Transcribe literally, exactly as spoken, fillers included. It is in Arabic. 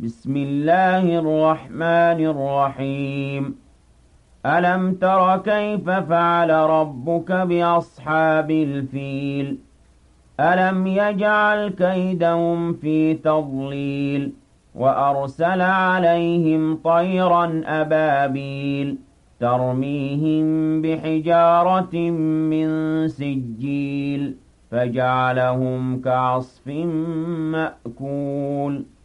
بسم الله الرحمن الرحيم ألم تر كيف فعل ربك بأصحاب الفيل ألم يجعل كيدهم في تضليل وأرسل عليهم طيرا أبابيل ترميهم بحجارة من سجيل فجعلهم كعصف مأكول